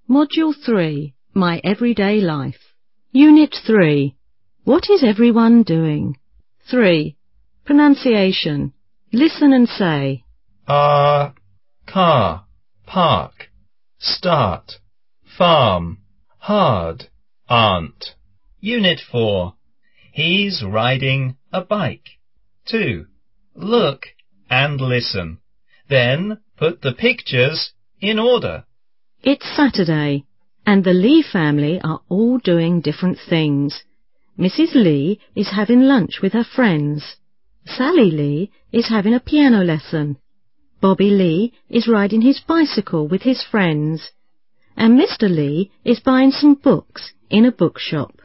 Module 3, My Everyday Life. Unit 3, What is everyone doing? 3. Pronunciation. Listen and say. Car, park, start, farm, hard, aunt. Unit 4. He's riding a bike. 2. Look and listen. Then put the pictures in order. It's Saturday, and the Lee family are all doing different things. Mrs. Lee is having lunch with her friends. Sally Lee is having a piano lesson. Bobby Lee is riding his bicycle with his friends. And Mr. Lee is buying some books in a bookshop.